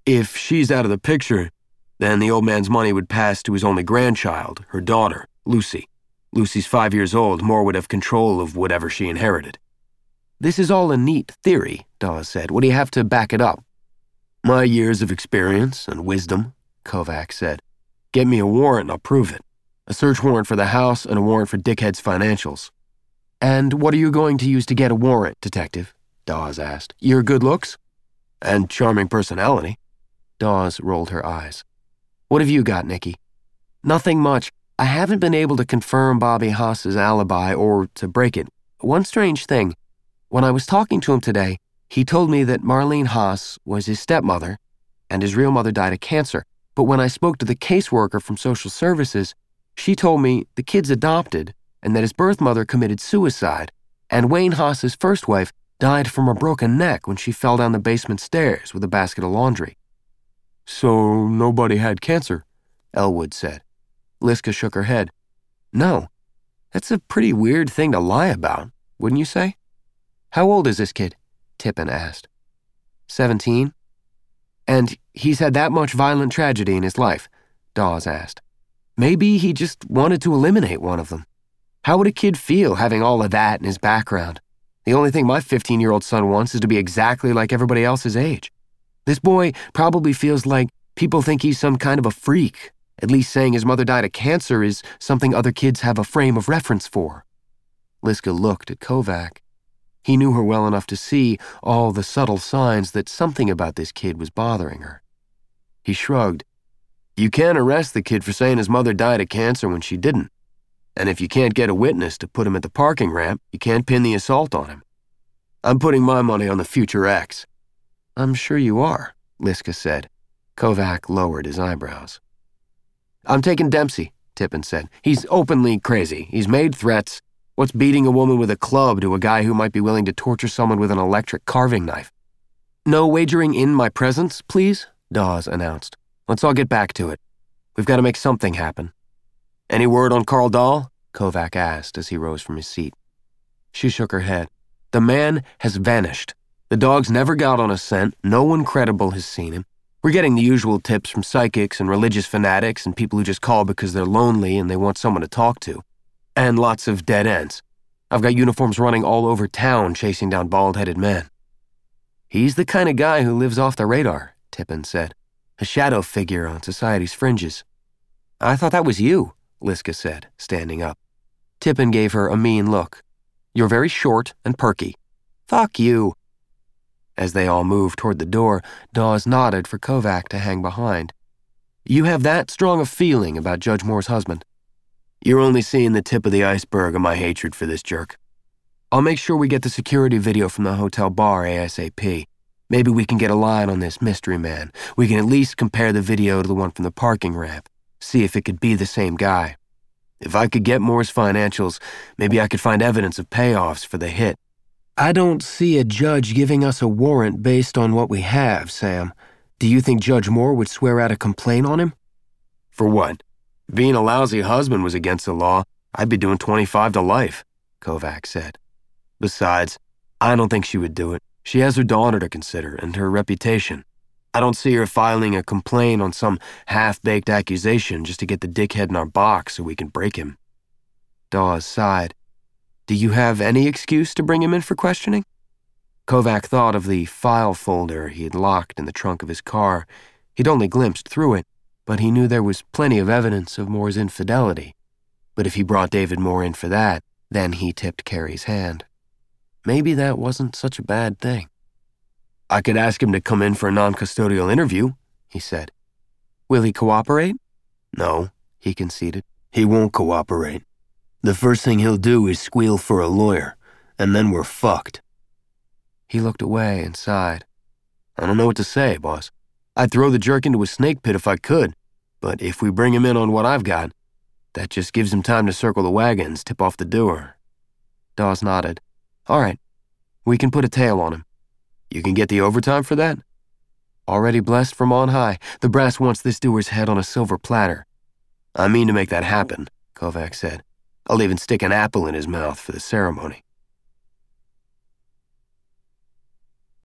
If she's out of the picture, then the old man's money would pass to his only grandchild, her daughter, Lucy. Lucy's 5 years old. Moore would have control of whatever she inherited. This is all a neat theory, Dawes said. What do you have to back it up? My years of experience and wisdom, Kovac said. Get me a warrant and I'll prove it. A search warrant for the house and a warrant for Dickhead's financials. And what are you going to use to get a warrant, Detective? Dawes asked. Your good looks? And charming personality. Dawes rolled her eyes. What have you got, Nicky? Nothing much. I haven't been able to confirm Bobby Haas's alibi or to break it. One strange thing. When I was talking to him today, he told me that Marlene Haas was his stepmother and his real mother died of cancer. But when I spoke to the caseworker from social services, she told me the kid's adopted and that his birth mother committed suicide, and Wayne Haas's first wife died from a broken neck when she fell down the basement stairs with a basket of laundry. So nobody had cancer, Elwood said. Liska shook her head. No, that's a pretty weird thing to lie about, wouldn't you say? How old is this kid? Tippin asked. 17. And he's had that much violent tragedy in his life, Dawes asked. Maybe he just wanted to eliminate one of them. How would a kid feel having all of that in his background? The only thing my 15-year-old son wants is to be exactly like everybody else his age. This boy probably feels like people think he's some kind of a freak. At least saying his mother died of cancer is something other kids have a frame of reference for. Liska looked at Kovac. He knew her well enough to see all the subtle signs that something about this kid was bothering her. He shrugged. You can't arrest the kid for saying his mother died of cancer when she didn't. And if you can't get a witness to put him at the parking ramp, you can't pin the assault on him. I'm putting my money on the future ex. I'm sure you are, Liska said. Kovac lowered his eyebrows. I'm taking Dempsey, Tippin said. He's openly crazy. He's made threats. What's beating a woman with a club to a guy who might be willing to torture someone with an electric carving knife? No wagering in my presence, please, Dawes announced. Let's all get back to it. We've got to make something happen. Any word on Carl Dahl? Kovac asked as he rose from his seat. She shook her head. The man has vanished. The dog's never got on a scent. No one credible has seen him. We're getting the usual tips from psychics and religious fanatics and people who just call because they're lonely and they want someone to talk to. And lots of dead ends. I've got uniforms running all over town chasing down bald-headed men. He's the kind of guy who lives off the radar, Tippin said. A shadow figure on society's fringes. I thought that was you, Liska said, standing up. Tippin gave her a mean look. You're very short and perky. Fuck you. As they all moved toward the door, Dawes nodded for Kovac to hang behind. You have that strong a feeling about Judge Moore's husband? You're only seeing the tip of the iceberg of my hatred for this jerk. I'll make sure we get the security video from the hotel bar ASAP. Maybe we can get a line on this mystery man. We can at least compare the video to the one from the parking ramp, see if it could be the same guy. If I could get Moore's financials, maybe I could find evidence of payoffs for the hit. I don't see a judge giving us a warrant based on what we have, Sam. Do you think Judge Moore would swear out a complaint on him? For what? Being a lousy husband was against the law. I'd be doing 25 to life, Kovac said. Besides, I don't think she would do it. She has her daughter to consider and her reputation. I don't see her filing a complaint on some half-baked accusation just to get the dickhead in our box so we can break him. Dawes sighed. Do you have any excuse to bring him in for questioning? Kovac thought of the file folder he had locked in the trunk of his car. He'd only glimpsed through it, but he knew there was plenty of evidence of Moore's infidelity. But if he brought David Moore in for that, then he tipped Carrie's hand. Maybe that wasn't such a bad thing. I could ask him to come in for a non-custodial interview, he said. Will he cooperate? No, he conceded. He won't cooperate. The first thing he'll do is squeal for a lawyer, and then we're fucked. He looked away and sighed. I don't know what to say, boss. I'd throw the jerk into a snake pit if I could, but if we bring him in on what I've got, that just gives him time to circle the wagons, tip off the doer. Dawes nodded. All right, we can put a tail on him. You can get the overtime for that? Already blessed from on high, the brass wants this doer's head on a silver platter. I mean to make that happen, Kovac said. I'll even stick an apple in his mouth for the ceremony.